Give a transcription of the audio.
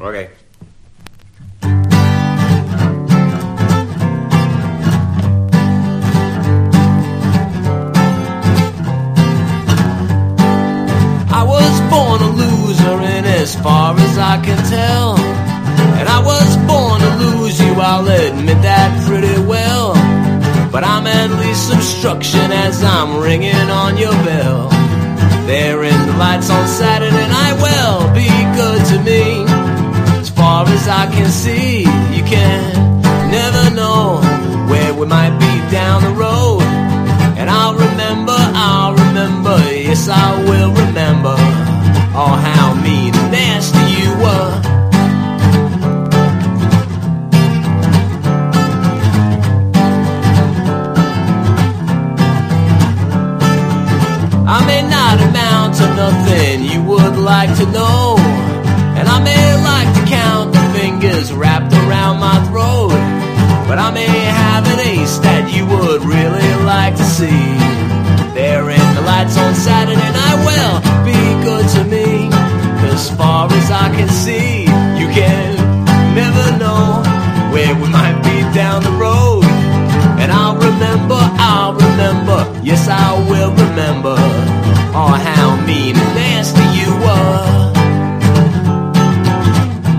Okay. I was born a loser, and as far as I can tell, and I was born to lose you, I'll admit that pretty well. But I'm at least obstruction as I'm ringing on your bell. There in the lights on Saturday night, well, be good to me. As far as I can see, you can never know where we might be down the road. And I'll remember, yes I will remember, oh how mean and nasty you were. I may not amount to nothing you would like to know, and I may like to count the fingers wrapped around my throat, but I may have an ace that you would really like to see. There in the lights on Saturday night, well, be good to me. As far as I can see, you can never know where we might be down the road. And I'll remember, yes I will remember, oh how